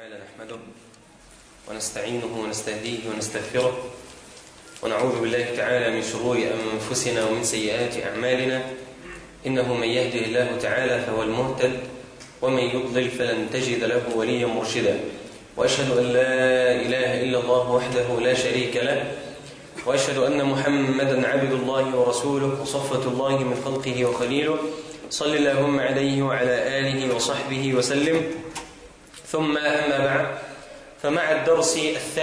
تعالى نحمده ونستعينه ونستهديه ونستغفره ونعوذ بالله تعالى من شرور أنفسنا ومن سيئات أعمالنا. إنه من يهده الله تعالى فهو المهتد ومن يضلل فلن تجد له وليا مرشدا. وأشهد أن لا إله إلا الله وحده لا شريك له، وأشهد أن محمدا عبد الله ورسوله وصفة الله من خلقه وخليله، صل اللهم عليه وعلى آله وصحبه وسلم. ثم أما بعد، فمع الدرس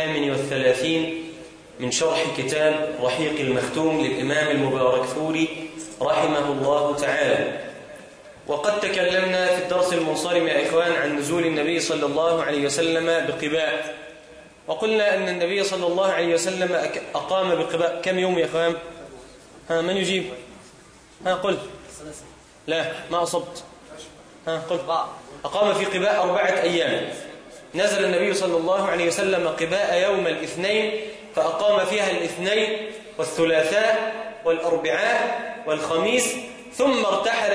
38 من شرح كتاب رحيق المختوم للإمام المباركفوري رحمه الله تعالى. وقد تكلمنا في الدرس المنصرم يا إخوان عن نزول النبي صلى الله عليه وسلم بقباء، وقلنا أن النبي صلى الله عليه وسلم أقام بقباء كم يوم يا إخوان؟ من يجيب؟ قل. لا ما أصبت. قل. أقام في قباء 4 أيام. نزل النبي صلى الله عليه وسلم قباء يوم الاثنين، فأقام فيها الاثنين والثلاثاء والأربعاء والخميس، ثم ارتحل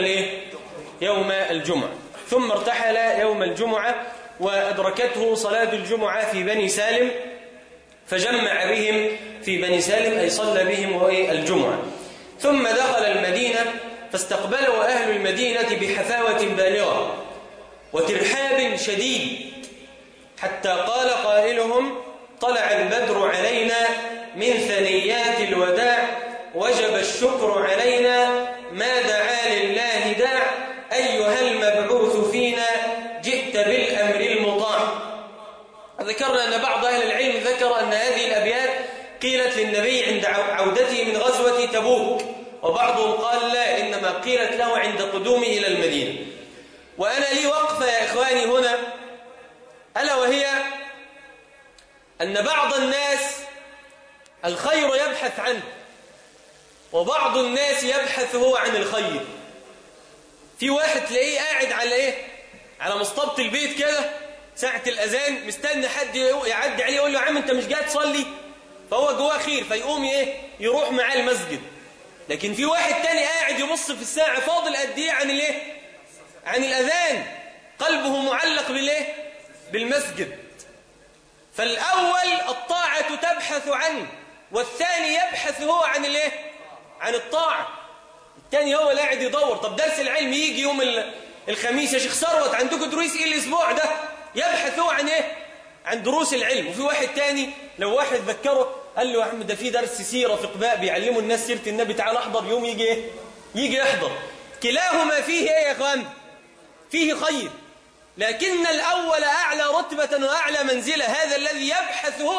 يوم الجمعة. ثم ارتحل يوم الجمعة وأدركته صلاة الجمعة في بني سالم، فجمع بهم في بني سالم أي صلى بهم الجمعة. ثم دخل المدينة فاستقبله أهل المدينة بحفاوة بالغة وترحاب شديد، حتى قال قائلهم: طلع البدر علينا من ثنيات الوداع، وجب الشكر علينا، ما دعا لله داع، أيها المبعوث فينا جئت بالأمر المطاع. ذكرنا أن بعض أهل العلم ذكر أن هذه الأبيات قيلت للنبي عند عودته من غزوة تبوك، وبعضهم قال لا، إنما قيلت له عند قدومه إلى المدينة. وأنا لي وقفة يا إخواني هنا، ألا وهي أن بعض الناس الخير يبحث عنه، وبعض الناس يبحث هو عن الخير. في واحد تلاقيه قاعد على مصطبة البيت كده ساعة الأذان مستني حد يعدي عليه يقول له: يا عم أنت مش جاي تصلي؟ فهو جواه خير فيقوم يروح معاه المسجد. لكن في واحد تاني قاعد يبص في الساعة فاضل قد ايه عن الأذان، قلبه معلق بالمسجد. فالأول الطاعة تبحث عنه، والثاني يبحث هو عن الطاعة. الثاني هو قاعد يدور، طب درس العلم يجي يوم الخميس يا شيخ ثروت، عندكم دروس ايه الاسبوع ده؟ يبحث هو عن دروس العلم. وفي واحد تاني لو واحد ذكره قال له: يا عم ده في درس سيرة في قباء بيعلموا الناس سيرة النبي، تعال احضر، يوم يجي يحضر. كلاهما فيه يا اخوان؟ فيه خير، لكن الأول أعلى رتبة وأعلى منزلة، هذا الذي يبحث هو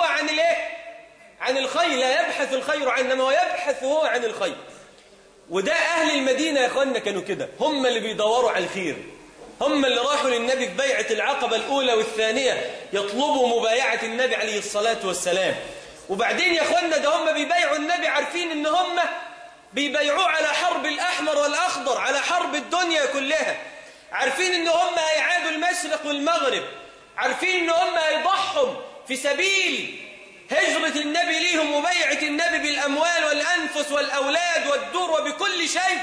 عن الخير، لا يبحث الخير عنه، إنما هو يبحث هو عن الخير. وده أهل المدينة يا أخواننا كانوا كده، هم اللي بيدوروا على الخير، هم اللي راحوا للنبي في بيعة العقبة الأولى والثانية يطلبوا مبايعة النبي عليه الصلاة والسلام. وبعدين يا أخواننا ده هم بيبايعوا النبي عارفين إن هم بيبايعوه على حرب الأحمر والأخضر، على حرب الدنيا كلها، عارفين إن هم هيعادوا المشرق والمغرب، عارفين إن هم هيضحوا في سبيل هجرة النبي ليهم وبيعة النبي بالأموال والأنفس والأولاد والدور وبكل شيء،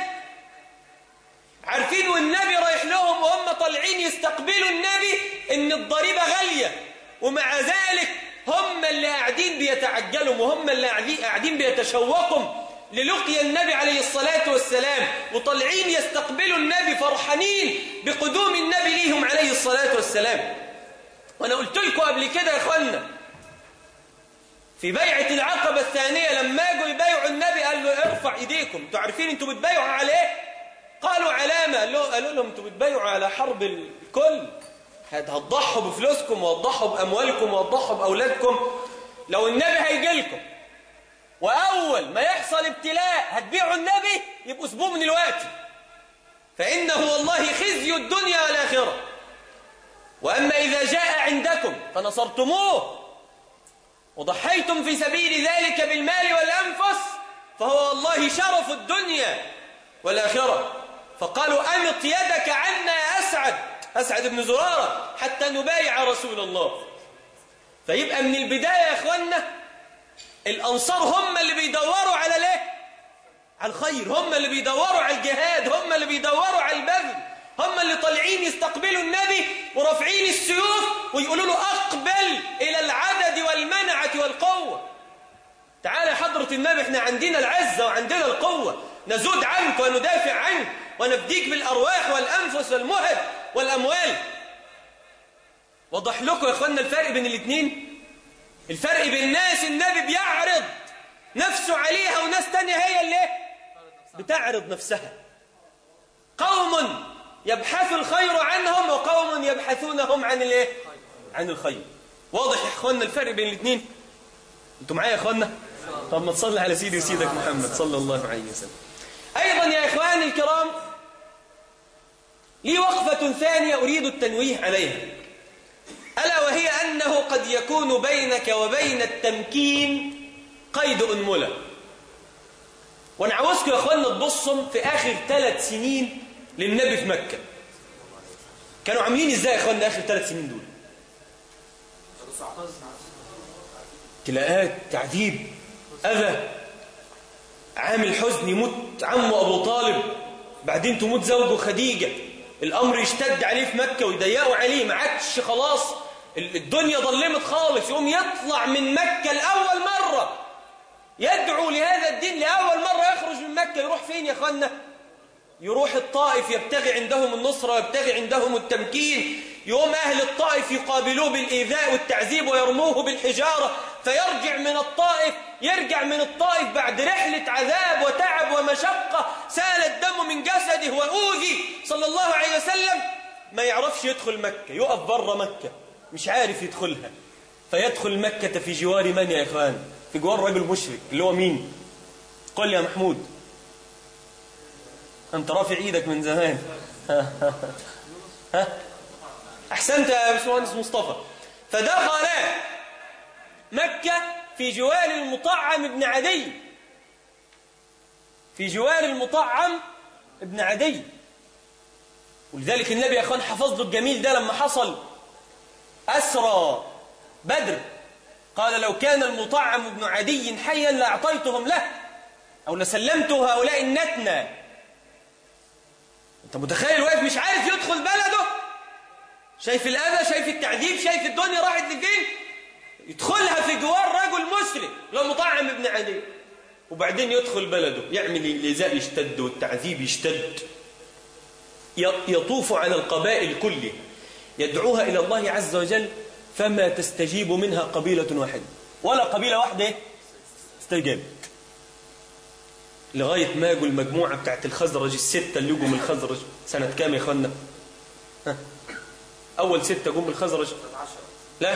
عارفين والنبي رايح لهم وهم طالعين يستقبلوا النبي إن الضريبة غالية، ومع ذلك هم اللي قاعدين بيتعجلوا، وهم اللي قاعدين بيتشوقوا للقي النبي عليه الصلاة والسلام، وطالعين يستقبلوا النبي فرحانين بقدوم النبي ليهم عليه الصلاة والسلام. وأنا قلت لكم قبل كده يا أخوانا في بيعة العقبة الثانية لما اجوا يبايعوا النبي قال له: ارفع ايديكم، انتوا عارفين انتوا بتبايعوا على ايه؟ قالوا علامة. قالوا لهم: انتوا بتبايعوا على حرب الكل، هتضحوا بفلوسكم وهتضحوا بأموالكم وهتضحوا بأولادكم. لو النبي هيجي لكم وأول ما يحصل ابتلاء هتبيعوا النبي، يبقوا سبوه من الوقت، فإنه والله خزي الدنيا والآخرة. وأما إذا جاء عندكم فنصرتموه وضحيتم في سبيل ذلك بالمال والأنفس، فهو والله شرف الدنيا والآخرة. فقالوا: أمط يدك عنا يا أسعد بن زرارة حتى نبايع رسول الله. فيبقى من البداية يا أخوانا الأنصار هم اللي بيدوروا على الخير، هم اللي بيدوروا على الجهاد، هم اللي بيدوروا على البذل، هم اللي طالعين يستقبلوا النبي ورافعين السيوف ويقولوا له أقبل إلى العدد والمنعة والقوة. تعالى يا حضرة النبي، احنا عندنا العزة وعندنا القوة، نزود عنك وندافع عنك ونفديك بالأرواح والأنفس والمهد والأموال. وضح لكم يا أخوانا الفرق بين الاثنين. الفرق بين ناس النبي بيعرض نفسه عليها وناس تانية هي اللي بتعرض نفسها. قوم يبحث الخير عنهم وقوم يبحثونهم عن الخير. واضح يا أخوانا الفرق بين الاثنين؟ انتوا معايا يا أخوانا؟ طب ما تصلي على سيدي وسيدك محمد صلى الله عليه وسلم. أيضا يا إخواني الكرام، لي وقفة ثانية أريد التنويه عليها، ألا وهي أنه قد يكون بينك وبين التمكين قيد أنملة. وأنا عاوزكم يا أخوانا تبصوا في آخر 3 سنين للنبي في مكة، كانوا عاملين إزاي يا أخوانا آخر 3 سنين دول؟ ابتلاءات، تعذيب، أذى، عامل حزن، يموت عمه أبو طالب، بعدين تموت زوجه خديجة، الأمر يشتد عليه في مكة ويضيقوا عليه، ما عادش خلاص الدنيا ظلمت خالص. يقوم يطلع من مكة لأول مرة يدعو لهذا الدين، لأول مرة يخرج من مكة. يروح فين يا أخوانا؟ يروح الطائف، يبتغي عندهم النصرة ويبتغي عندهم التمكين. يقوم أهل الطائف يقابلوه بالإيذاء والتعذيب ويرموه بالحجارة، فيرجع من الطائف، يرجع من الطائف بعد رحلة عذاب وتعب ومشقة، سال الدم من جسده وأوذي صلى الله عليه وسلم، ما يعرفش يدخل مكة، يقف بره مكة مش عارف يدخلها. فيدخل مكة في جوار من يا إخوان؟ في جوار رجل مشرك اللي هو مين؟ قل يا محمود، أنت رافع إيدك من زمان. ها؟ أحسنت يا باشمهندس مصطفى. فدخل مكة في جوار المطعم ابن عدي، في جوار المطعم ابن عدي. ولذلك النبي يا أخوان حفظ له الجميل ده لما حصل أسرى بدر، قال لو كان المطعم ابن عدي حيا لأعطيتهم له أو لسلمته هؤلاء النتنة. أنت متخيل واقف مش عارف يدخل بلده، شايف الأذى، شايف التعذيب، شايف الدنيا راحت لفين، يدخلها في جوار رجل مسلم لو مطعم ابن عدي، وبعدين يدخل بلده يعمل الإيذاء يشتد والتعذيب يشتد، يطوف على القبائل كلها يدعوها إلى الله عز وجل، فما تستجيب منها قبيلة واحدة، ولا قبيلة واحدة استجابت، لغاية ما يجوا المجموعة بتاعت الخزرج ال6 اللي يجوا من الخزرج. سنة كام يا اخوانا؟ أول 6 جم من الخزرج؟ لا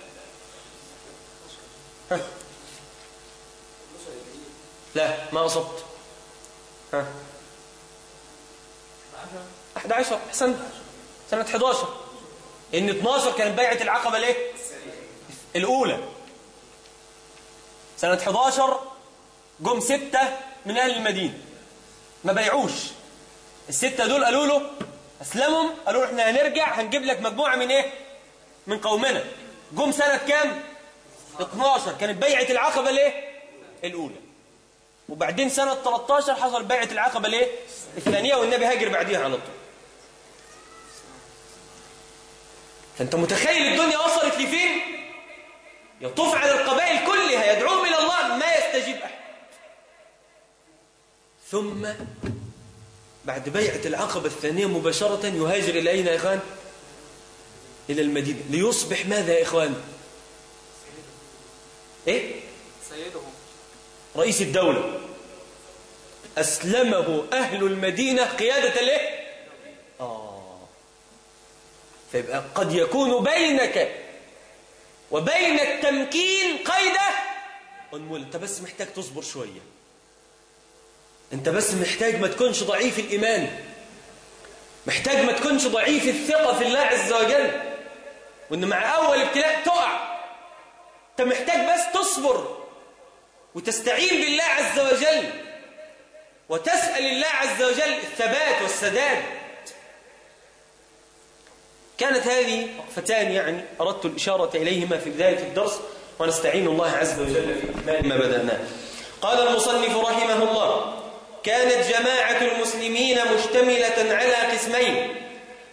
لا ما أصبت. 11 أحسن، سنة 11. إن 12 كانت بيعة العقبة ليه؟ الأولى. سنة 11 جم 6 من أهل المدينة ما بيعوش. ال6 دول قالوا له أسلمهم، قالوا له إحنا هنرجع هنجيب لك مجموعة من إيه؟ من قومنا. جم سنة كام؟ 12 كانت بيعة العقبة ليه؟ الأولى. وبعدين سنة 13 حصل بيعة العقبة ليه؟ الثانية، والنبي هاجر بعديها على طول. فأنت متخيل الدنيا وصلت لفين؟ يطوف على القبائل كلها يدعوهم إلى الله ما يستجيب أحد. ثم بعد بيعة العقبة الثانية مباشرة يهاجر إلى أين يا إخوان؟ إلى المدينة، ليصبح ماذا يا إخوان؟ إيه؟ سيدهم رئيس الدولة. أسلمه أهل المدينة قيادة له. فيبقى قد يكون بينك وبين التمكين قيده أنمل. أنت بس محتاج تصبر شوية، أنت بس محتاج ما تكونش ضعيف الإيمان، محتاج ما تكونش ضعيف الثقة في الله عز وجل، وإن مع أول ابتلاء تقع. أنت محتاج بس تصبر وتستعين بالله عز وجل وتسأل الله عز وجل الثبات والسداد. كانت هذه وقفتان يعني أردت الإشارة إليهما في بداية الدرس، ونستعين الله عز وجل في إكمال ما بدأناه. قال المصنف رحمه الله: كانت جماعة المسلمين مشتملة على قسمين: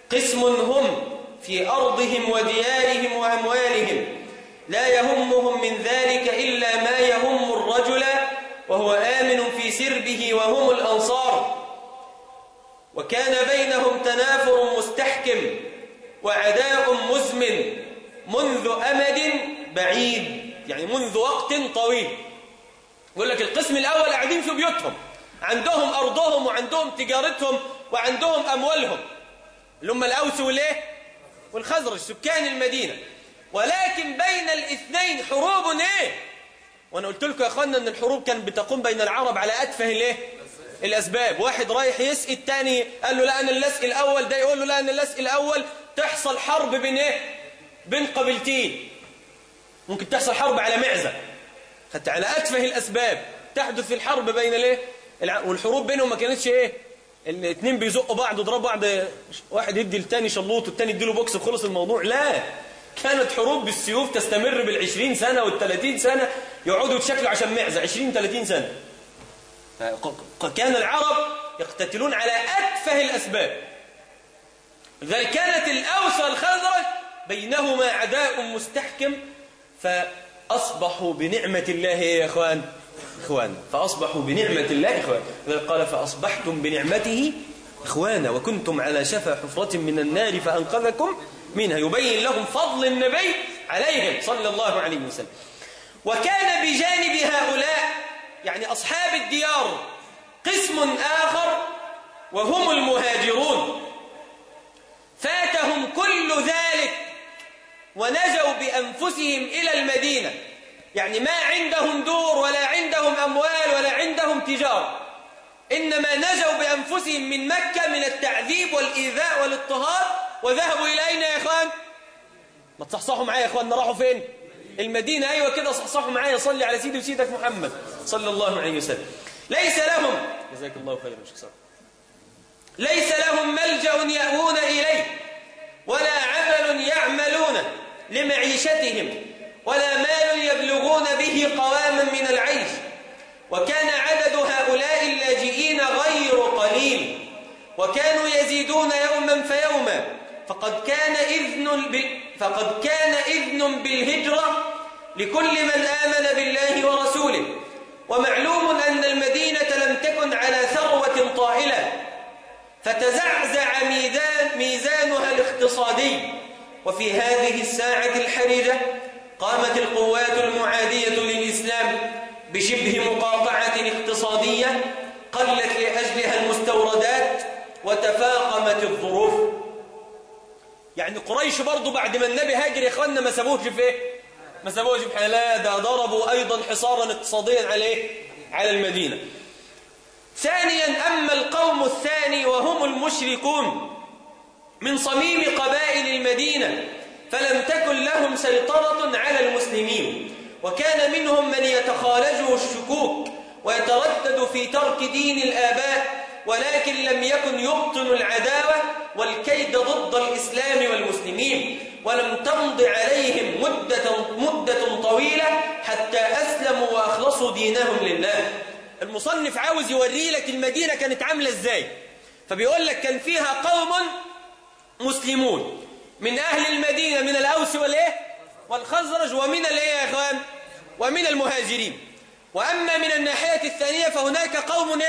قسم هم في أرضهم وديارهم وأموالهم لا يهمهم من ذلك إلا ما يهم الرجل وهو آمن في سربه وهم الأنصار، وكان بينهم تنافر مستحكم وعداء مزمن منذ أمد بعيد، يعني منذ وقت طويل. يقول لك القسم الأول قاعدين في بيوتهم، عندهم أرضهم وعندهم تجارتهم وعندهم أموالهم، اللي هم الأوس والخزرج سكان المدينة، ولكن بين الاثنين حروب وانا قلت لكم يا اخوانا ان الحروب كانت بتقوم بين العرب على اتفه الاسباب. واحد رايح يسقي الثاني قال له لا انا اللي اسقي الاول، ده يقول له لا انا اللي اسقي الاول، تحصل حرب بين قبيلتين، ممكن تحصل حرب على معزه، حتى على اتفه الاسباب تحدث الحرب بين والحروب بينهم ما كانتش الاثنين بيزقوا بعض ويضربوا بعض، واحد يدي الثاني شلوط والثاني يديله بوكس وخلص الموضوع. لا، كانت حروب بالسيوف تستمر بال20 سنة وال30 سنة، يقعدوا يتشكلوا عشان معزة 20-30 سنة. كان العرب يقتتلون على أتفه الأسباب، لذلك كانت الأوس والخزرج بينهما عداء مستحكم، فأصبحوا بنعمة الله يا إخوان فأصبحوا بنعمة الله إخوان. لذلك قال فأصبحتم بنعمته إخوانا وكنتم على شفا حفرة من النار فأنقذكم منها، يبين لهم فضل النبي عليهم صلى الله عليه وسلم. وكان بجانب هؤلاء يعني أصحاب الديار قسم آخر وهم المهاجرون، فاتهم كل ذلك ونجوا بأنفسهم إلى المدينة، يعني ما عندهم دور ولا عندهم أموال ولا عندهم تجارة، إنما نجوا بأنفسهم من مكة من التعذيب والإيذاء والاضطهاد، وذهبوا إلى أين يا إخوان؟ ما تصحصحوا معايا يا إخوان، راحوا فين؟ المدينة. أيوة كده، صحصحوا معايا، صلي على سيدي وسيدك محمد صلى الله عليه وسلم. ليس لهم، جزاك الله خيرا شيخ صالح، ليس لهم ملجأ يأوون إليه ولا عمل يعملون لمعيشتهم ولا مال يبلغون به قواما من العيش، وكان عدد هؤلاء اللاجئين غير قليل، وكانوا يزيدون يوما فيوما، فقد كان إذن بالهجرة لكل من آمن بالله ورسوله. ومعلوم أن المدينة لم تكن على ثروة طائلة، فتزعزع ميزانها الاقتصادي. وفي هذه الساعة الحرجة قامت القوات المعادية للإسلام بشبه مقاطعة اقتصادية، قلت لأجلها المستوردات وتفاقمت الظروف. يعني قريش برضو بعد ما النبي هاجر يا إخواننا ما سابوهش ما سابوهش في حالة، ده ضربوا أيضا حصارا اقتصاديا على المدينة. ثانيا، أما القوم الثاني وهم المشركون من صميم قبائل المدينة، فلم تكن لهم سيطرة على المسلمين، وكان منهم من يتخالجه الشكوك ويتردد في ترك دين الآباء، ولكن لم يكن يبطن العداوة والكيد ضد الإسلام والمسلمين، ولم تمض عليهم مدة طويلة حتى أسلموا وأخلصوا دينهم لله. المصنف عاوز يوري لك المدينة كانت عاملة إزاي، فبيقول لك كان فيها قوم مسلمون من أهل المدينة من الأوس والخزرج ومن يا إخوان ومن المهاجرين. وأما من الناحية الثانية فهناك قوم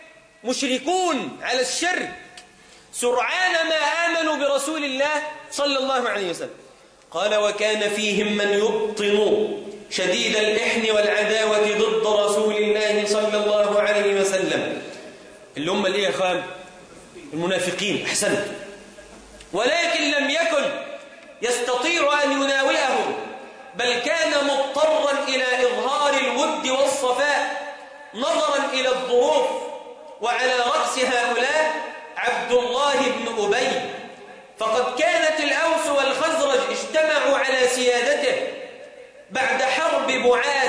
مشركون على الشرك سرعان ما آمنوا برسول الله صلى الله عليه وسلم. قال وكان فيهم من يبطن شديد الإحن والعداوة ضد رسول الله صلى الله عليه وسلم، اللي هم يا إخوان المنافقين. أحسنت. ولكن لم يكن يستطيع أن يناوئهم، بل كان مضطرا إلى إظهار الود والصفاء نظرا إلى الظروف. وعلى رأس هؤلاء عبد الله بن أبي، فقد كانت الأوس والخزرج اجتمعوا على سيادته بعد حرب بعاث،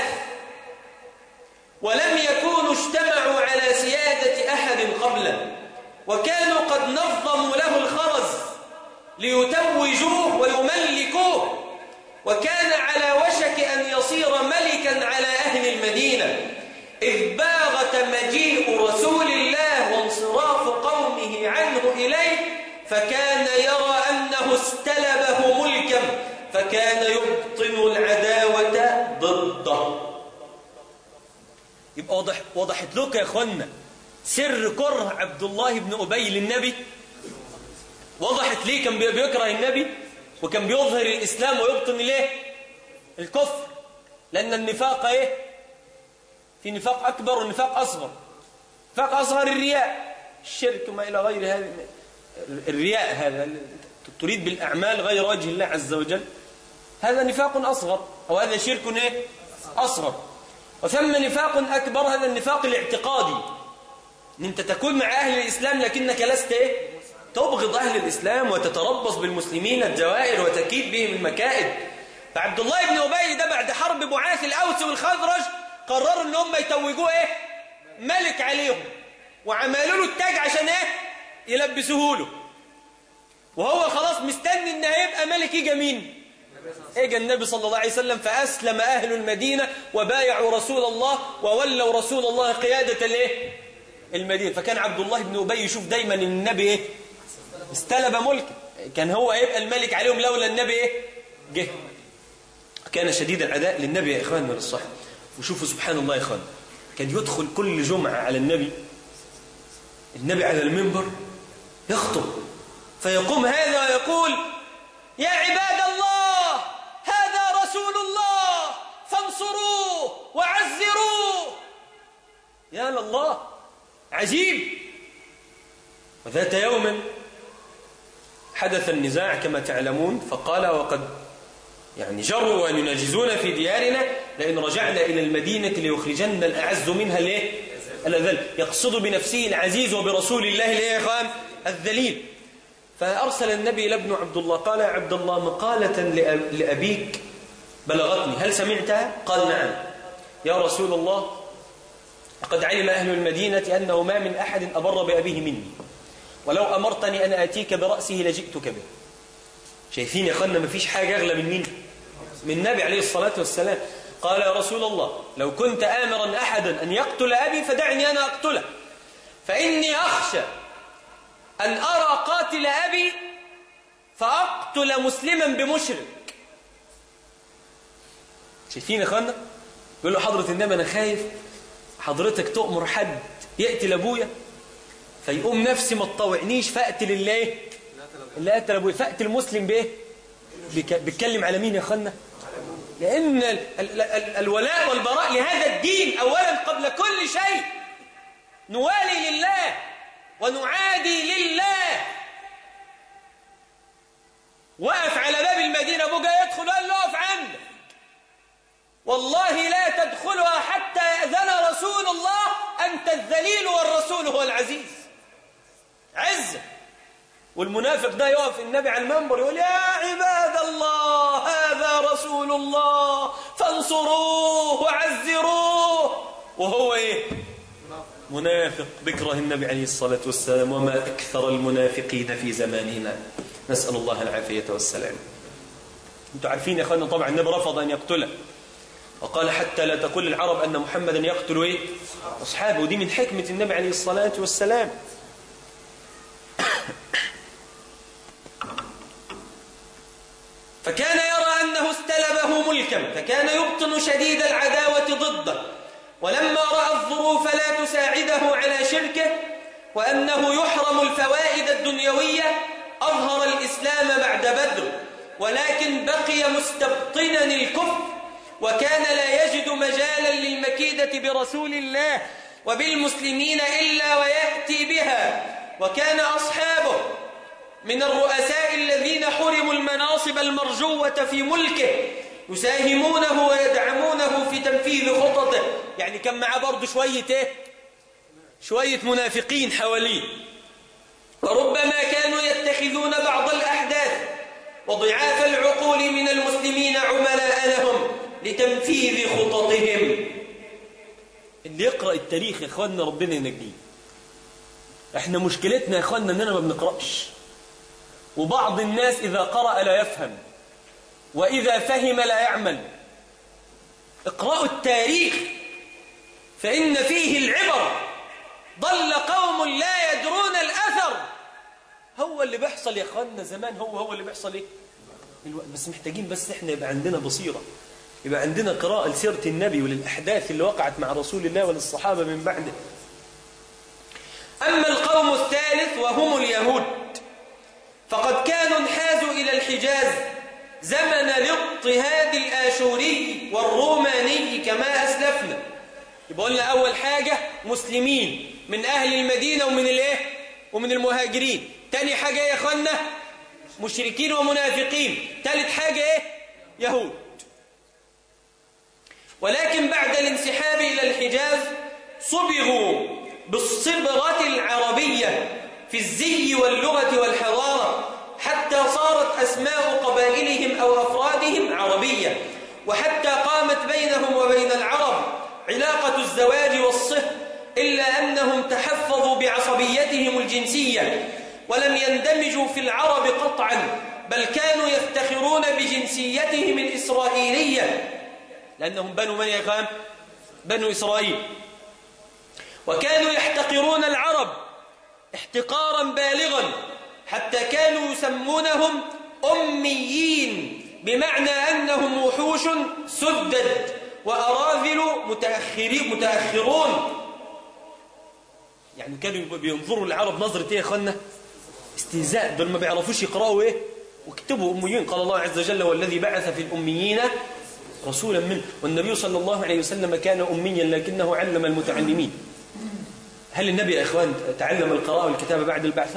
ولم يكونوا اجتمعوا على سيادة أحد قبله، وكانوا قد نظموا له الخرز ليتوجوه ويملكوه، وكان على وشك أن يصير ملكا على أهل المدينة، إذ باغت مجيء رسول الله وانصراف قومه عنه إليه فكان يرى أنه استلبه ملكا فكان يبطن العداوة ضده. يبقى وضحت لك يا أخوانا سر كره عبد الله بن أبي للنبي. وضحت ليه كان بيكره النبي وكان بيظهر الإسلام ويبطن ليه الكفر. لأن النفاق إيه؟ في نفاق أكبر ونفاق أصغر. نفاق أصغر الرياء، الشرك وما إلى غير هذا. الرياء هذا تريد بالأعمال غير وجه الله عز وجل، هذا نفاق أصغر، أو هذا شرك إيه؟ أصغر. وثم نفاق أكبر، هذا النفاق الاعتقادي، إن أنت تكون مع أهل الإسلام لكنك لست إيه؟ تبغض أهل الإسلام وتتربص بالمسلمين الجوائر وتكيد بهم المكائد. فعبد الله بن أبي ده بعد حرب بعاث الأوس والخزرج قرروا إن هم يتوجوه إيه؟ ملك عليهم، وعملوا له التاج عشان إيه؟ يلبسوه له، وهو خلاص مستني إن هيبقى ملك. يجي مين؟ اجى النبي صلى الله عليه وسلم، فأسلم أهل المدينة وبايعوا رسول الله وولوا رسول الله قيادة الايه؟ المدينة. فكان عبد الله بن أبي يشوف دايما ان النبي ايه؟ استلب ملك، كان هو يبقى الملك عليهم لولا النبي ايه؟ جه. كان شديد العداء للنبي يا إخواننا للصحة. وشوفوا سبحان الله يا إخوان، كان يدخل كل جمعة على النبي على المنبر يخطب، فيقوم هذا ويقول: يا عباد الله، هذا رسول الله فانصروه وعزروه. يا لله، عجيب. وذات يوم حدث النزاع كما تعلمون، فقال: وقد جروا أن يناجزون في ديارنا، لئن رجعنا إلى المدينة ليخرجن الأعز منها الأذل. يقصد بنفسه العزيز وبرسول الله يا إخوان الذليل. فأرسل النبي إلى ابن عبد الله، قال: يا عبد الله، مقالة لأبيك بلغتني، هل سمعتها؟ قال: نعم. يا رسول الله، قد علم أهل المدينة أنه ما من أحد أبر بأبيه مني، ولو أمرتني أن آتيك برأسه لجئتك به. شايفين يا أخوانا مفيش حاجة أغلى من مين؟ من النبي عليه الصلاة والسلام. قال: يا رسول الله، لو كنت آمرا أحدا أن يقتل أبي فدعني أنا أقتله، فإني أخشى أن أرى قاتل أبي فأقتل مسلما بمشرك. شايفين يا أخوانا؟ يقول له حضرة النبي أنا خايف حضرتك تؤمر حد يقتل أبويا فيقوم نفسي ما تطوعنيش فأقتل اللي قتل أبويا، فأقتل مسلم بإيه؟ بيتكلم على مين يا أخوانا؟ لأن الولاء والبراء لهذا الدين أولا قبل كل شيء. نوالي لله ونعادي لله. وقف على باب المدينة، أبوه جاي يدخل قال له: اقف عندك، والله لا تدخلها حتى يأذن رسول الله، أنت الذليل والرسول هو العزيز. عزة. والمنافق ده يقف النبي على المنبر يقول: يا عباد الله، هذا رسول الله فانصروه وعزروه. وهو ايه؟ منافق بكره النبي عليه الصلاة والسلام. وما أكثر المنافقين في زماننا، نسأل الله العافية والسلام. انتوا عارفين يا أخوانا طبعا النبي رفض أن يقتله، وقال: حتى لا تقول العرب أن محمدا يقتل ايه؟ أصحابه. ودي من حكمة النبي عليه الصلاة والسلام. فكان يرى أنه استلبه ملكا فكان يبطن شديد العداوة ضده. ولما رأى الظروف لا تساعده على شركه وأنه يحرم الفوائد الدنيوية أظهر الإسلام بعد بدر، ولكن بقي مستبطنا الكفر، وكان لا يجد مجالا للمكيدة برسول الله وبالمسلمين إلا ويأتي بها. وكان أصحابه من الرؤساء الذين حرموا المناصب المرجوة في ملكه يساهمونه ويدعمونه في تنفيذ خططه. يعني كان معاه برضه شوية منافقين حواليه، وربما كانوا يتخذون بعض الأحداث وضعاف العقول من المسلمين عملاء لهم لتنفيذ خططهم. اللي يقرأ التاريخ يا إخواننا ربنا ينجيه. احنا مشكلتنا يا إخواننا أننا ما بنقرأش، وبعض الناس إذا قرأ لا يفهم، وإذا فهم لا يعمل. اقرأوا التاريخ فإن فيه العبر. ضل قوم لا يدرون الأثر هو اللي بيحصل يا اخوانا زمان، هو اللي بيحصل ايه بس محتاجين بس احنا يبقى عندنا بصيرة، يبقى عندنا قراءة لسيرة النبي وللأحداث اللي وقعت مع رسول الله وللصحابة من بعده. أما القوم الثالث وهم اليهود فقد كانوا انحازوا إلى الحجاز زمن الاضطهاد الآشوري والروماني كما أسلفنا. يبقى قلنا أول حاجة مسلمين من أهل المدينة ومن الإيه؟ ومن المهاجرين. تاني حاجة يا أخوانا مشركين ومنافقين. ثالث حاجة إيه؟ يهود. ولكن بعد الانسحاب إلى الحجاز صبغوا بالصبغة العربية في الزي واللغة والحضارة حتى صارت أسماء قبائلهم أو أفرادهم عربية، وحتى قامت بينهم وبين العرب علاقة الزواج والصهر، إلا أنهم تحفظوا بعصبيتهم الجنسية ولم يندمجوا في العرب قطعا، بل كانوا يفتخرون بجنسيتهم الإسرائيلية لأنهم بنو من يقام؟ بنو إسرائيل. وكانوا يحتقرون العرب احتقارا بالغا حتى كانوا يسمونهم أميين، بمعنى أنهم وحوش سدد وأراذل متأخرون. يعني كانوا بينظروا العرب نظرة ايه يا اخوانا؟ استهزاء، دول ما بيعرفوش يقرأوا ايه واكتبوا أميين. قال الله عز وجل والذي بعث في الأميين رسولا منه. والنبي صلى الله عليه وسلم كان أميا لكنه علم المتعلمين. هل النبي يا إخوان تعلم القراءة والكتابة بعد البعثة؟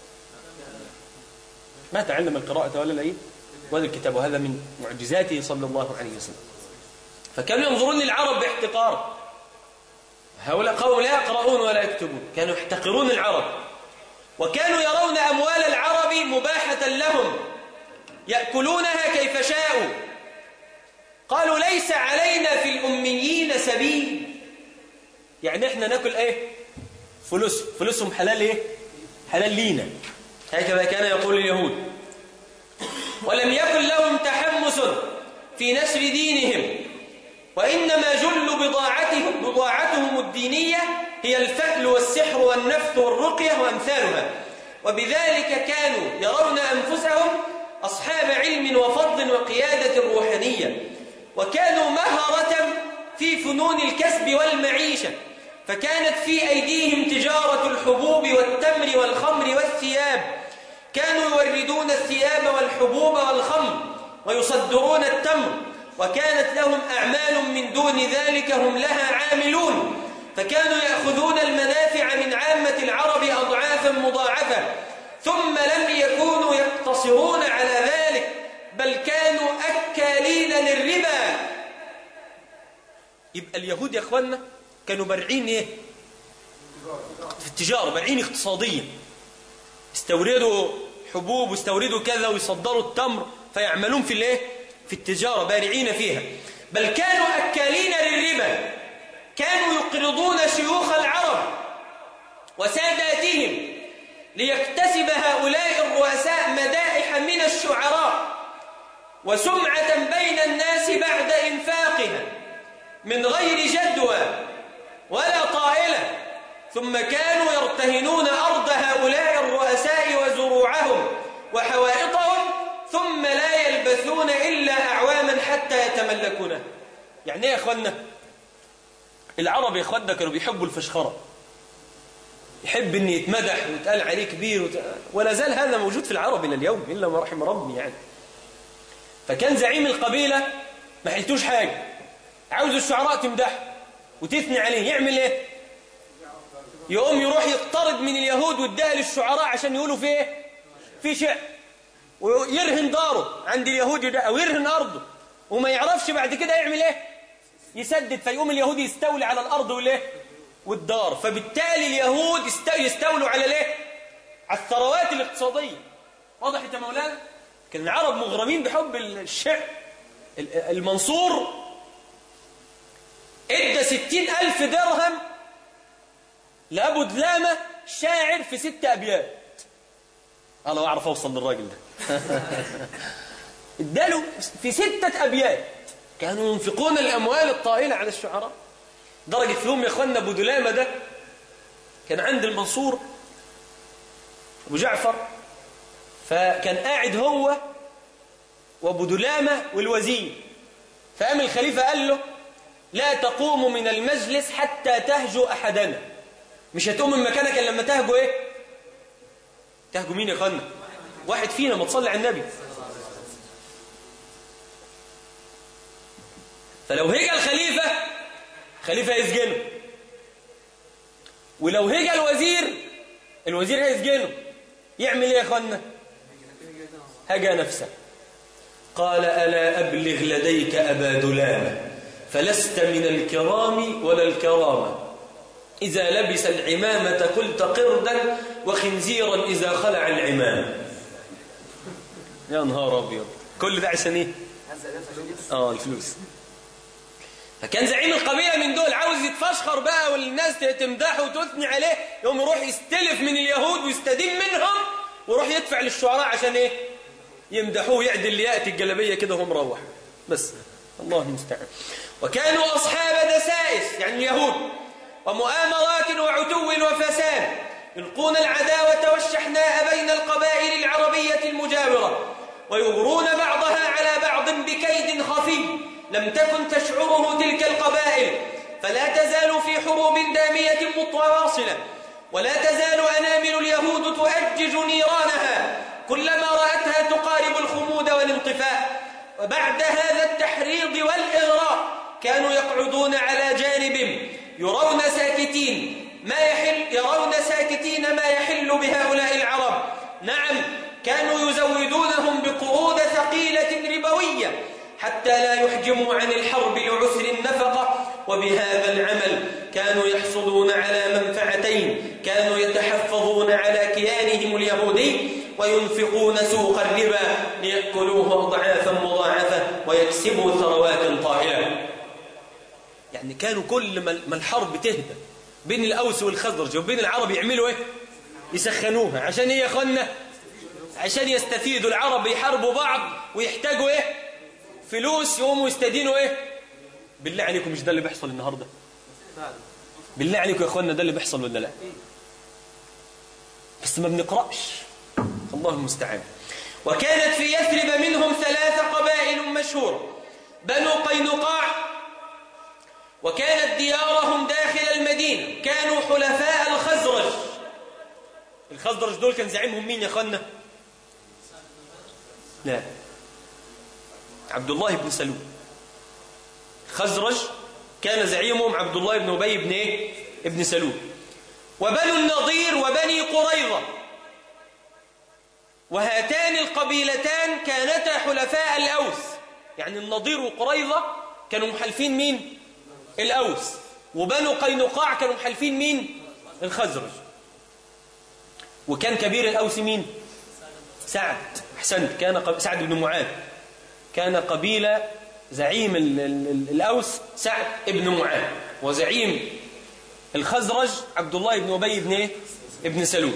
ما تعلم القراءة ولا العيد ولا الكتاب، وهذا من معجزاته صلى الله عليه وسلم. فكانوا ينظرون للعرب باحتقار. هؤلاء قوم لا يقرؤون ولا يكتبون، كانوا يحتقرون العرب، وكانوا يرون أموال العرب مباحة لهم يأكلونها كيف شاءوا. قالوا ليس علينا في الأميين سبيل، يعني احنا ناكل ايه؟ فلوسهم حلال ايه؟ حلال لينا. هكذا كان يقول اليهود. ولم يكن لهم تحمس في نشر دينهم، وإنما جل بضاعتهم الدينية هي الفأل والسحر والنفث والرقية وأمثالها، وبذلك كانوا يرون أنفسهم أصحاب علم وفضل وقيادة روحانية، وكانوا مهرة في فنون الكسب والمعيشة، فكانت في أيديهم تجارة الحبوب والتمر والخمر والثياب. كانوا يوردون الثياب والحبوب والخمر ويصدرون التمر، وكانت لهم أعمال من دون ذلك هم لها عاملون، فكانوا يأخذون المنافع من عامة العرب أضعافا مضاعفة. ثم لم يكونوا يقتصرون على ذلك، بل كانوا أكالين للربا. يبقى اليهود يا أخوانا كانوا بارعين إيه؟ في التجارة، بارعين اقتصاديا. استوردوا حبوب واستوردوا كذا ويصدروا التمر، فيعملون في الايه؟ في التجارة، بارعين فيها. بل كانوا أكالين للربا، كانوا يقرضون شيوخ العرب وساداتهم ليكتسب هؤلاء الرؤساء مدائح من الشعراء وسمعة بين الناس بعد إنفاقها من غير جدوى ولا طائلة. ثم كانوا يرتهنون أرض هؤلاء الرؤساء وزروعهم وحوائطهم، ثم لا يلبثون إلا أعواما حتى يتملكونه. يعني ايه يا أخوانا؟ العرب يا أخوانا كانوا بيحبوا الفشخرة، يحب أن يتمدح ويتقال عليه كبير ولا زال هذا موجود في العرب إلى اليوم إلا ما رحم ربي يعني. فكان زعيم القبيلة ما حلتوش حاجة، عاوز الشعراء تمدح وتثني عليه، يعمل ايه؟ يقوم يروح يقترض من اليهود ويديها للشعراء عشان يقولوا في ايه؟ في شعر، ويرهن داره عند اليهود ده او يرهن ارضه، وما يعرفش بعد كده يعمل ايه؟ يسدد. فيقوم اليهود يستولي على الارض والايه؟ والدار. فبالتالي اليهود يستولوا على الايه؟ على الثروات الاقتصاديه. واضح يا مولانا؟ كان العرب مغرمين بحب الشعر. المنصور ادى 60,000 درهم لأبو دلامة شاعر في 6 أبيات. أنا أعرف أوصل للراجل ده. اداله في 6 أبيات. كانوا ينفقون الأموال الطائلة على الشعراء. درجة في يوم يا أخوانا أبو دلامة ده كان عند المنصور أبو جعفر فكان قاعد هو وابو دلامة والوزير، فقام الخليفة قال له لا تقوم من المجلس حتى تهجو أحدنا. مش هتقوم من مكانك إلا لما تهجو إيه؟ تهجو مين يا خلنا؟ واحد فينا، ما تصلي على النبي. فلو هجى الخليفة، خليفة يسجنه، ولو هجى الوزير هيسجنه. يعمل ايه يا اخوانا؟ هجى نفسه. قال ألا أبلغ لديك أبا دلامة فلست من الكرام ولا الكرامة، إذا لبس العمامة قلت قردا وخنزيرا إذا خلع العمامة. يا نهار أبيض، كل ده عشان إيه؟ الفلوس. فكان زعيم القبيلة من دول عاوز يتفشخر بقى والناس تمدحه وتثني عليه، يوم يروح يستلف من اليهود ويستدين منهم ويروح يدفع للشعراء عشان إيه؟ يمدحوه، يعدل ليأتي الجلبية كده وهم مروح. بس الله المستعان. وكانوا أصحاب دسائس، يعني اليهود، ومؤامرات وعتو وفساد، يلقون العداوة والشحناء بين القبائل العربية المجاورة، ويغرون بعضها على بعض بكيد خفي لم تكن تشعره تلك القبائل، فلا تزال في حروب دامية متواصلة، ولا تزال أنامل اليهود تؤجج نيرانها كلما رأتها تقارب الخمود والانطفاء. وبعد هذا التحريض والإغراء كانوا يقعدون على جانب يرون ساكتين ما يحل بهؤلاء العرب. نعم، كانوا يزودونهم بقروض ثقيلة ربوية حتى لا يحجموا عن الحرب لعسر النفقة، وبهذا العمل كانوا يحصلون على منفعتين: كانوا يتحفظون على كيانهم اليهودي، وينفقون سوق الربا ليأكلوه أضعافا مضاعفة ويكسبوا ثروات طائلة. يعني كانوا كل ما الحرب تهدى بين الأوس والخزرج وبين العرب يعملوا إيه؟ يسخنوها. عشان إيه يا أخوانا؟ عشان يستفيدوا العرب، يحاربوا بعض ويحتاجوا إيه؟ فلوس، يقوموا يستدينوا إيه؟ بالله عليكم مش ده اللي بيحصل النهاردة؟ بالله عليكم يا أخوانا ده اللي بيحصل ولا لا؟ بس ما بنقرأش، الله المستعان. وكانت في يثرب منهم 3 قبائل مشهورة: بنو قينقاع، وكانت ديارهم داخل المدينة، كانوا حلفاء الخزرج. الخزرج دول كان زعيمهم مين يا أخوانا؟ لا، عبد الله بن سلول. خزرج كان زعيمهم عبد الله بن أبي بن إيه؟ ابن سلول. وبنو النضير وبني قريظة، وهاتان القبيلتان كانتا حلفاء الأوس. يعني النضير وقريظة كانوا محلفين مين؟ الأوس. وبنو قينقاع كانوا محلفين مين؟ الخزرج. وكان كبير الأوس مين؟ سعد. أحسنت، كان سعد بن معاذ، كان قبيلة زعيم الأوس سعد بن معاذ، وزعيم الخزرج عبد الله بن أبي بن إيه؟ ابن سلول.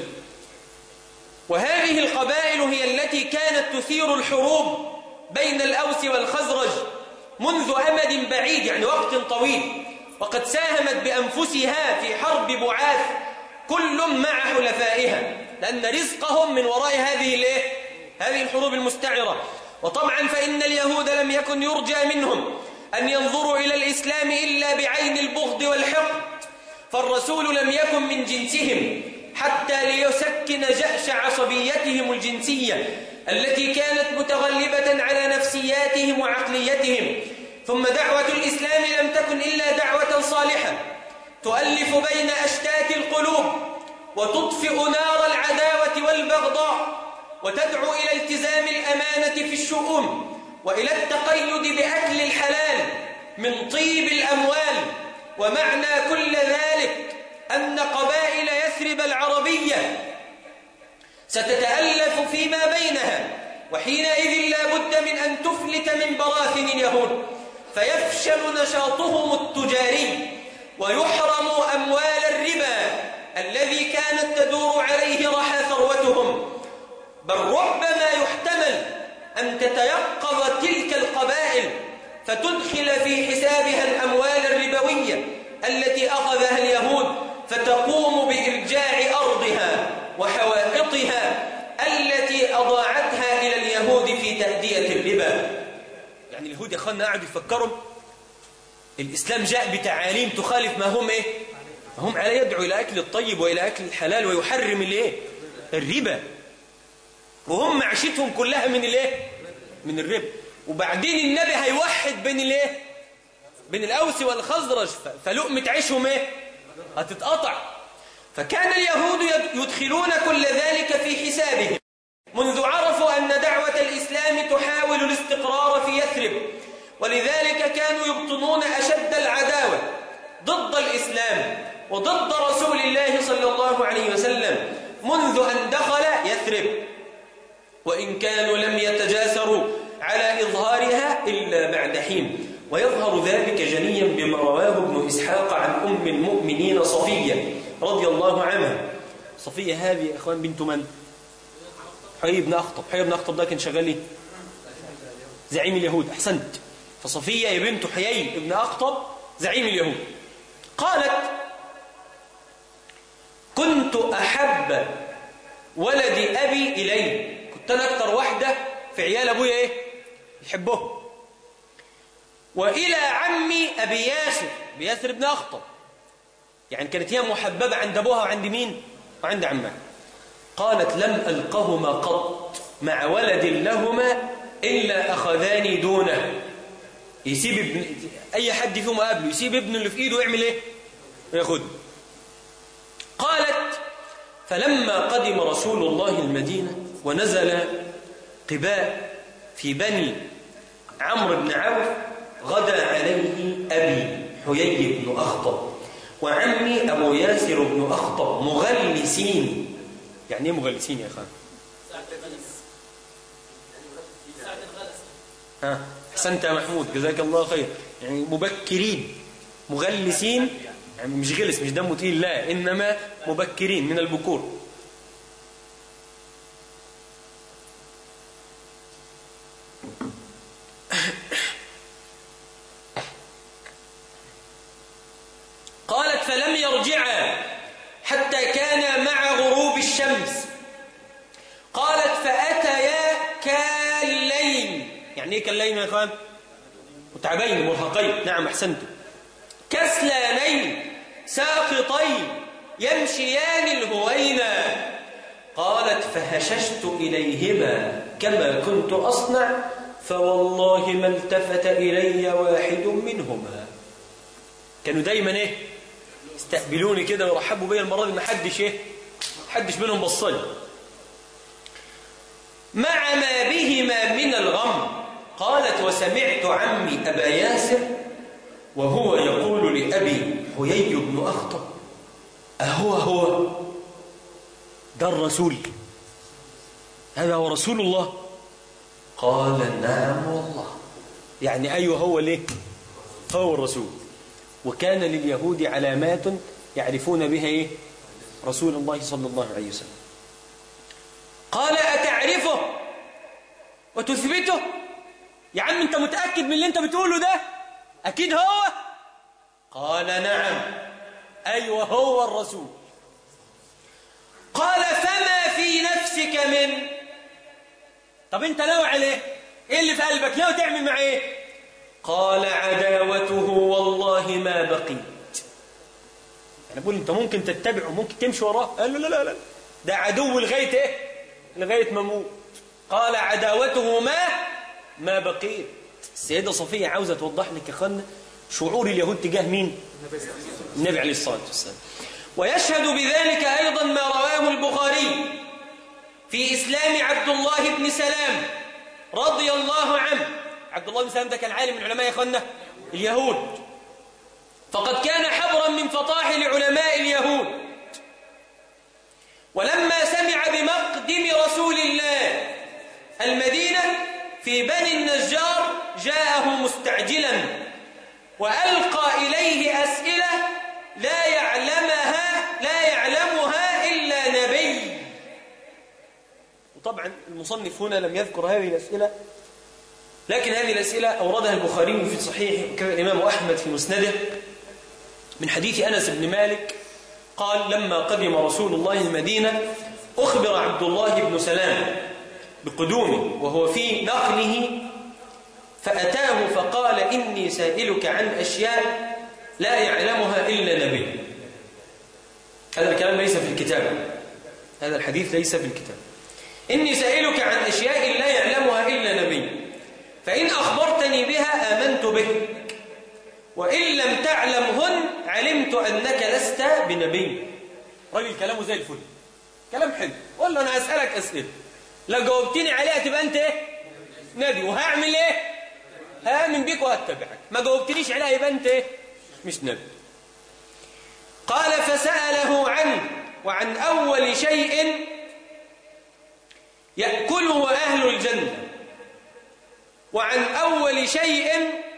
وهذه القبائل هي التي كانت تثير الحروب بين الأوس والخزرج منذ أمد بعيد، يعني وقت طويل، وقد ساهمت بأنفسها في حرب بعاث كل مع حلفائها، لأن رزقهم من وراء هذه الحروب المستعرة. وطبعا فإن اليهود لم يكن يرجى منهم أن ينظروا إلى الإسلام إلا بعين البغض والحقد، فالرسول لم يكن من جنسهم حتى ليسكن جأش عصبيتهم الجنسية التي كانت متغلبة على نفسياتهم وعقليتهم. ثم دعوة الإسلام لم تكن إلا دعوة صالحة تؤلف بين أشتات القلوب، وتطفئ نار العداوة والبغضاء، وتدعو إلى التزام الأمانة في الشؤون، وإلى التقيد بأكل الحلال من طيب الأموال. ومعنى كل ذلك أن قبائل يثرب العربية ستتألف فيما بينها، وحينئذ لا بد من أن تفلت من براثن اليهود، فيفشل نشاطهم التجاري، ويحرموا أموال الربا الذي كانت تدور عليه رحى ثروتهم. بل ربما يحتمل أن تتيقظ تلك القبائل فتدخل في حسابها الأموال الربوية التي أخذها اليهود، فتقوم بإرجاع أرضها وحوائطها التي أضاعتها إلى اليهود في تأدية الربا. يعني اليهود يا أخوانا قاعدوا يفكروا الإسلام جاء بتعاليم تخالف ما هم إيه؟ هم على يدعو إلى أكل الطيب وإلى أكل الحلال ويحرم الإيه؟ الربا. وهم معيشتهم كلها من الإيه؟ من الربا. وبعدين النبي هيوحد بين الإيه؟ بين الأوس والخزرج، فلقمة عيشهم إيه؟ هتتقطع. فكان اليهود يدخلون كل ذلك في حسابهم منذ عرفوا أن دعوة الإسلام تحاول الاستقرار في يثرب، ولذلك كانوا يبطنون أشد العداوة ضد الإسلام وضد رسول الله صلى الله عليه وسلم منذ أن دخل يثرب، وإن كانوا لم يتجاسروا على إظهارها إلا بعد حين. ويظهر ذلك جليا بما رواه ابن إسحاق عن أم المؤمنين صفية رضي الله عنها. صفية هذه يا إخوان بنت من؟ حيي بن أخطب. حيي بن أخطب ده كان شغال ايه؟ زعيم اليهود. أحسنت. فصفية هي بنت حيي بن أخطب زعيم اليهود. قالت: كنت أحب ولد أبي إلي، كنت أنا أكتر واحدة في عيال أبويا إيه؟ يحبه. وإلى عمي أبي ياسر بن أخطب، يعني كانت هي محببة عند أبوها وعند مين؟ وعند عمها. قالت: لم ألقهما قط مع ولد لهما إلا أخذاني دونه. يسيب ابن أي حد فيهم قبله يسيب ابنه اللي في إيده ويعمل إيه؟ وياخده. قالت: فلما قدم رسول الله المدينة ونزل قباء في بني عمرو بن عوف غدا عليه أبي حيي بن أخطب وعمي أبو ياسر بن أخطب مغلسين. يعني إيه مغلسين يا أخوان؟ أحسنت يا محمود جزاك الله خير. يعني مبكرين. مغلسين يعني مش غلس، مش دمه تقيل، لا، إنما مبكرين من البكور. قالت: فلم يرجعا حتى كان مع غروب الشمس. قالت: فأتيا كاللين. يعني ايه كاللين يا اخوان؟ متعبين مرهقين. نعم احسنتم. كسلانين ساقطين يمشيان الهوينا. قالت: فهششت إليهما كما كنت أصنع فوالله ما التفت إلي واحد منهما. كانوا دايما ايه؟ استقبلوني كده ورحبوا بي. المرة دي ما حدش ايه؟ حدش منهم بصلي. مع ما بهما من الغم. قالت: وسمعت عمي أبا ياسر وهو يقول لأبي حيي بن أخطب: هو ده الرسول؟ هذا هو رسول الله؟ قال: نعم والله. يعني أيوه هو ليه؟ هو الرسول. وكان لليهود علامات يعرفون بها إيه؟ رسول الله صلى الله عليه وسلم. قال: أتعرفه وتثبته؟ يا عم أنت متأكد من اللي أنت بتقوله ده؟ أكيد هو؟ قال: نعم. أيوة هو الرسول. قال: فما في نفسك من؟ طب أنت ناوي عليه؟ إيه اللي في قلبك؟ ناوي تعمل معاه إيه؟ قال: عداوته والله ما بقيت. أنا بقول أنت ممكن تتبعه ممكن تمشي وراه. قال له: لا ده عدو لغاية إيه؟ لغاية ما موت. قال: عداوته ما بقيت. السيدة صفية عاوزة توضح لك يا أخوانا شعور اليهود تجاه مين؟ النبي عليه الصلاة والسلام. ويشهد بذلك أيضا ما رواه البخاري في إسلام عبد الله بن سلام رضي الله عنه. عبد الله بن سلام ده كان عالم من علماء يا أخوانا اليهود، فقد كان حبرا من فطاحل علماء اليهود. ولما سمع بمقدم رسول الله المدينة في بني النجار جاءه مستعجلا وألقى إليه أسئلة لا يعلمها إلا نبي. وطبعا المصنف هنا لم يذكر هذه الأسئلة، لكن هذه الأسئلة أوردها البخاري في صحيح كما الإمام أحمد في مسنده من حديث أنس بن مالك قال: لما قدم رسول الله المدينة أخبر عبد الله بن سلام بقدومه وهو في نقله فأتاه فقال إني سائلك عن أشياء لا يعلمها إلا نبي. هذا الكلام ليس في الكتاب، هذا الحديث ليس في الكتاب. إني سائلك عن أشياء لا يعلمها إلا نبي، فإن أخبرتني بها آمنت بك، وإن لم تعلمهن علمت أنك لست بنبي. راجل كلامه زي الفل، كلام حلو. قول له أنا هسألك أسئلة، لو جاوبتني عليها تبقى أنت إيه؟ نبي، وهعمل إيه؟ هآمن بك وأتبعك. ما جاوبتنيش عليها يبقى أنت إيه؟ مش نبي. قال فسأله عنه وعن أول شيء يأكله أهل الجنة، وعن أول شيء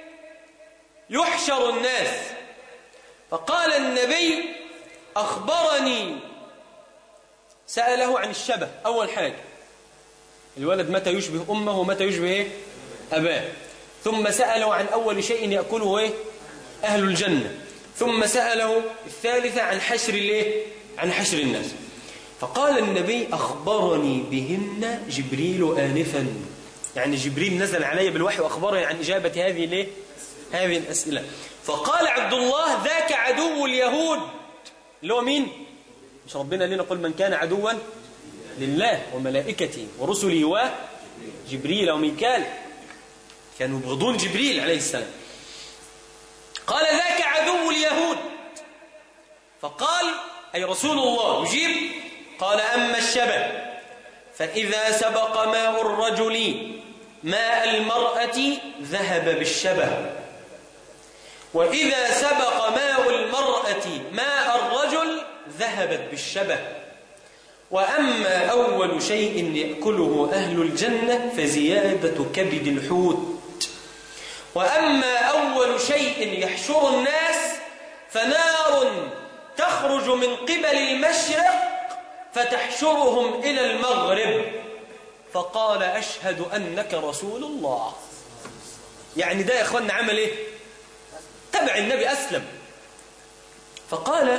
يحشر الناس. فقال النبي أخبرني. سأله عن الشبه، أول حاجة الولد متى يشبه أمه ومتى يشبه إيه؟ أباه. ثم سأله عن أول شيء يأكله إيه؟ أهل الجنة. ثم سأله الثالثة عن حشر الإيه؟ عن حشر الناس. فقال النبي أخبرني بهن جبريل آنفا، يعني جبريل نزل علي بالوحي وأخبرني عن إجابة هذه الأسئلة. فقال عبد الله ذاك عدو اليهود، اللي هو مين؟ مش ربنا لنا قل من كان عدوا لله وملائكته ورسله وجبريل وميكال، كانوا يبغضون جبريل عليه السلام. قال ذاك عدو اليهود. فقال أي رسول الله يجيب، قال أما الشبه فإذا سبق ماء الرجل ماء المرأة ذهب بالشبه، وإذا سبق ماء المرأة ماء الرجل ذهبت بالشبه. وأما أول شيء يأكله أهل الجنة فزيادة كبد الحوت، وأما أول شيء يحشر الناس فنار تخرج من قبل المشرق فتحشرهم إلى المغرب. فقال أشهد أنك رسول الله. يعني ده يا إخواننا عمل إيه؟ تبع النبي، أسلم. فقال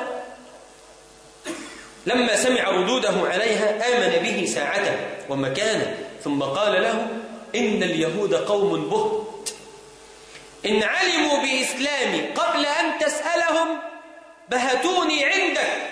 لما سمع ردوده عليها آمن به ساعته ومكانه، ثم قال له إن اليهود قوم بهت، إن علموا بإسلامي قبل أن تسألهم بهتوني عندك.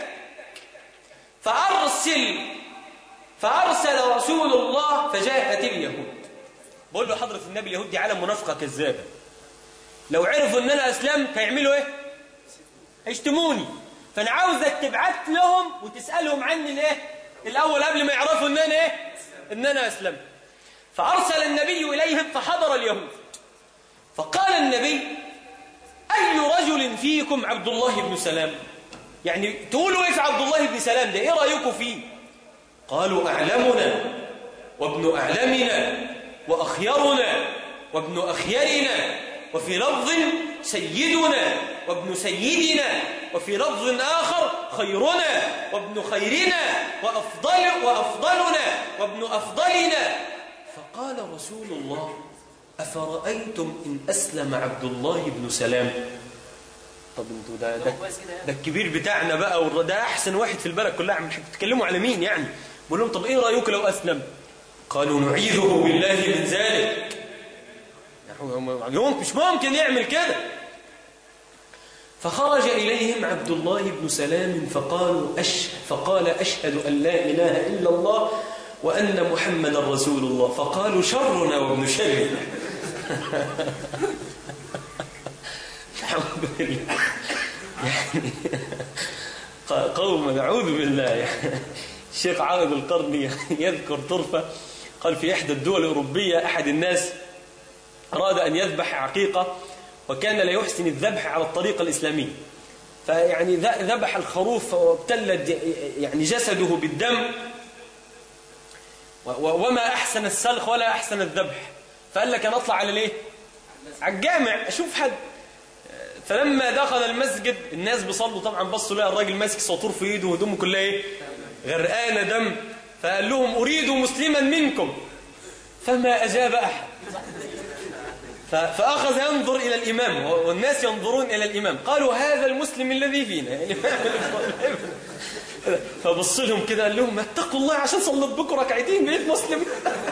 فأرسل رسول الله فجاءت اليهود. بقول له حضرة النبي اليهود دي عالم منافقة كذابة، لو عرفوا ان انا اسلمت هيعملوا ايه؟ هيشتموني. فانا عاوزك تبعت لهم وتسألهم عني الايه؟ الاول قبل ما يعرفوا ان انا ايه؟ ان انا اسلمت. فارسل النبي اليهم فحضر اليهود. فقال النبي اي رجل فيكم عبد الله بن سلام؟ يعني تقولوا ايه في عبد الله بن سلام ده؟ ايه رايكم فيه؟ قالوا اعلمنا وابن اعلمنا واخيرنا وابن اخيرنا، وفي لفظ سيدنا وابن سيدنا، وفي لفظ آخر خيرنا وابن خيرنا وأفضلنا وابن أفضلنا. فقال رسول الله أفرأيتم إن أسلم عبد الله بن سلام؟ طب انتوا ده الكبير بتاعنا بقى، وده أحسن واحد في البلد كلها، عم تتكلموا على مين يعني؟ بقول لهم طب إيه رأيك لو أسلم؟ قالوا نعيذه بالله من ذلك، مش ممكن يعمل كده. فخرج إليهم عبد الله بن سلام فقال أشهد أن لا إله إلا الله وأن محمد رسول الله. فقالوا شرنا وابن شرنا. الحمد لله. يعني قوم نعوذ بالله. يعني الشيخ عائد القرني يذكر طرفة، قال في إحدى الدول الأوروبية أحد الناس أراد أن يذبح عقيقة، وكان لا يحسن الذبح على الطريقة الإسلامية، فيعني ذبح الخروف وابتل يعني جسده بالدم، وما أحسن السلخ ولا أحسن الذبح. فقال لك أنا أطلع على ليه؟ على الجامع أشوف حد. فلما دخل المسجد الناس بيصلوا طبعا، بصوا لقى الراجل ماسك ساطور في ايده وهدومه كلها ايه؟ غرقانه دم. فقال لهم اريد مسلما منكم، فما اجاب احد. فاخذ ينظر الى الامام والناس ينظرون الى الامام، قالوا هذا المسلم الذي فينا. يعني فبص لهم كده قال لهم اتقوا الله عشان صليت بكم ركعتين بقيت مسلم.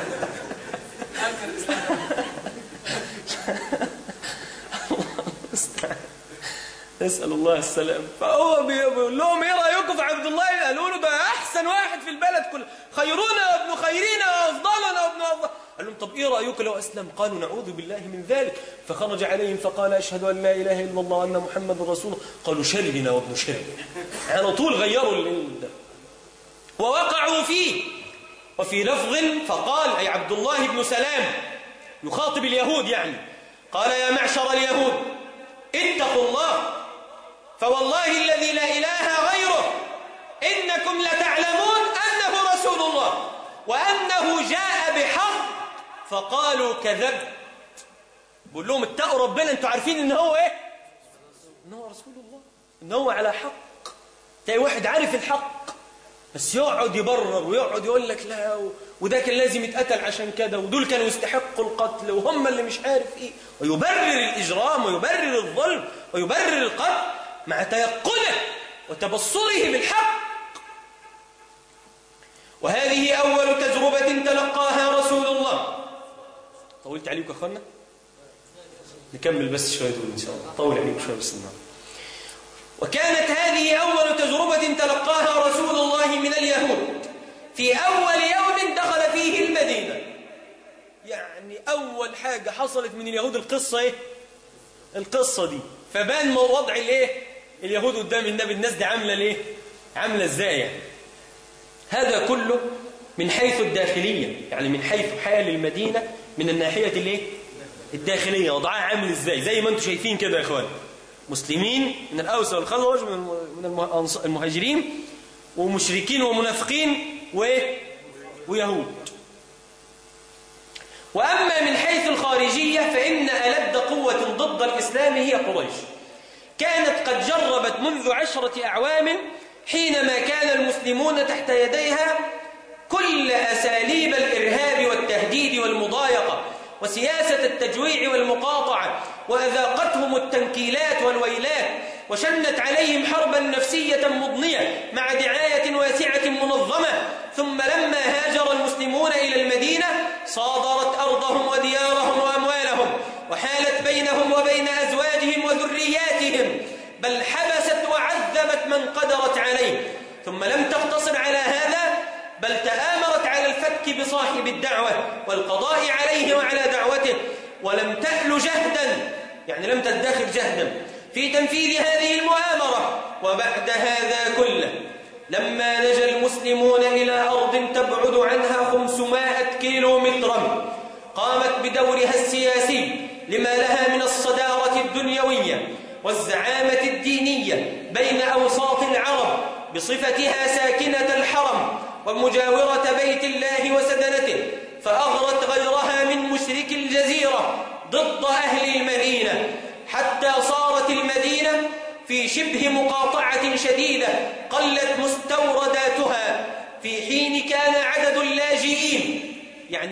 نسأل الله السلام. فهو بيقول لهم ايه رأيكم في عبد الله؟ قالوا له ده احسن واحد في البلد كله، خيرنا وابن خيرنا وافضلنا وابن افضل. قال لهم طب ايه رأيكم لو اسلم؟ قالوا نعوذ بالله من ذلك. فخرج عليهم فقال اشهد ان لا اله الا الله وان محمد رسول الله. قالوا شرنا وابن شرنا، على طول غيروا ده ووقعوا فيه. وفي لفظ فقال، أي عبد الله بن سلام يخاطب اليهود يعني، قال يا معشر اليهود اتقوا الله، فوالله الذي لا إله غيره إنكم لتعلمون أنه رسول الله وأنه جاء بحق. فقالوا كذبت. بقول لهم اتقوا ربنا، انتوا عارفين ان هو ايه؟ ان هو رسول الله، ان هو على حق. تلاقي واحد عارف الحق بس يقعد يبرر ويقعد يقول لك لا وده كان لازم يتقتل عشان كده ودول كانوا يستحقوا القتل وهم اللي مش عارف ايه، ويبرر الإجرام ويبرر الظلم ويبرر القتل مع تيقنه وتبصره بالحق. وهذه أول تجربة تلقاها رسول الله. طولت عليكم يا أخوانا؟ نكمل بس شوية دول إن شاء الله، طول عليكم شوية بس النهارده. وكانت هذه أول تجربة تلقاها رسول الله من اليهود في أول يوم دخل فيه المدينة. يعني أول حاجة حصلت من اليهود القصة إيه؟ القصة دي. فبان وضع الإيه؟ اليهود قدام النبي، الناس دي عاملة ليه؟ عاملة إزاي يعني؟ هذا كله من حيث الداخلية، يعني من حيث حال المدينة من الناحية الإيه؟ الداخلية، وضعها عامل إزاي؟ زي ما أنتم شايفين كده يا إخوان، مسلمين من الأوس والخزرج من المهاجرين ومشركين ومنافقين ويهود. وأما من حيث الخارجية فإن ألد قوة ضد الإسلام هي قريش، كانت قد جربت منذ 10 أعوام حينما كان المسلمون تحت يديها كل أساليب الإرهاب والتهديد والمضايقة وسياسة التجويع والمقاطعة، وأذاقتهم التنكيلات والويلات، وشنت عليهم حربا نفسية مضنية مع دعاية واسعة منظمة. ثم لما هاجر المسلمون إلى المدينة صادرت أرضهم وديارهم وأموالهم، وحالت بينهم وبين أزواجهم وذرياتهم، بل حبست وعذبت من قدرت عليه. ثم لم تقتصر على هذا، بل تآمرت على الفك بصاحب الدعوة والقضاء عليه وعلى دعوته، ولم تأل جهدا، يعني لم تدخر جهدا في تنفيذ هذه المؤامرة. وبعد هذا كله لما نجا المسلمون إلى أرض تبعد عنها 500 كيلومترا قامت بدورها السياسي لما لها من الصدارة الدنيوية والزعامة الدينية بين أوساط العرب بصفتها ساكنة الحرم ومجاورة بيت الله وسدنته، فأغرت غيرها من مشرك الجزيرة ضد أهل المدينة، حتى صارت المدينة في شبه مقاطعة شديدة قلت مستورداتها، في حين كان عدد اللاجئين يعني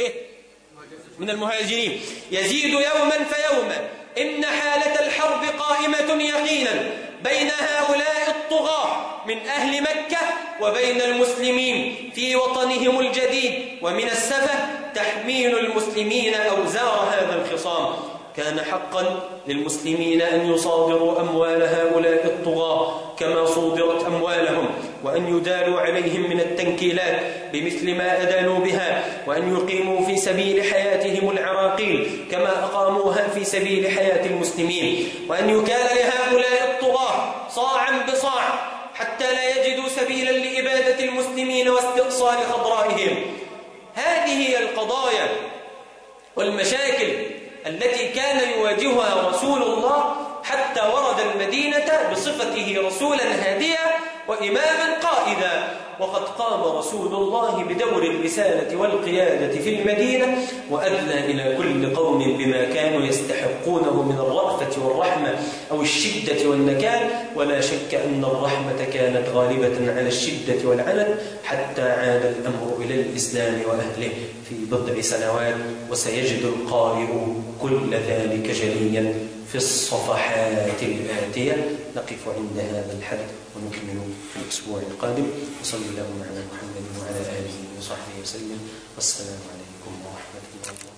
من المهاجرين يزيد يوما فيوما. إن حالة الحرب قائمة يقينا بين هؤلاء الطغاة من أهل مكة وبين المسلمين في وطنهم الجديد، ومن السفة تحميل المسلمين أوزار هذا الخصام. كان حقا للمسلمين أن يصادروا أموال هؤلاء الطغاة كما صودرت أموالهم، وأن يدالوا عليهم من التنكيلات بمثل ما أدانوا بها، وأن يقيموا في سبيل حياتهم العراقيل كما أقاموها في سبيل حياة المسلمين، وأن يكال لهؤلاء الطغاة صاعا بصاع حتى لا يجدوا سبيلا لإبادة المسلمين واستئصال خضرائهم. هذه هي القضايا والمشاكل التي كان يواجهها رسول الله حتى ورد المدينة بصفته رسولا هاديا وإماما قائدا. وقد قام رسول الله بدور الرسالة والقيادة في المدينة، وأدنى إلى كل قوم بما كانوا يستحقونه من الرأفة الرأفة والرحمة أو الشدة والنكال، ولا شك أن الرحمة كانت غالبة على الشدة والعنت حتى عاد الأمر إلى الإسلام وأهله في بضع سنوات. وسيجد القارئ كل ذلك جليا في الصفحات الآتية. نقف عند هذا الحد ونكمل في الأسبوع القادم. وصلى الله على محمد وعلى آله وصحبه وسلم. والسلام عليكم ورحمة الله وبركاته.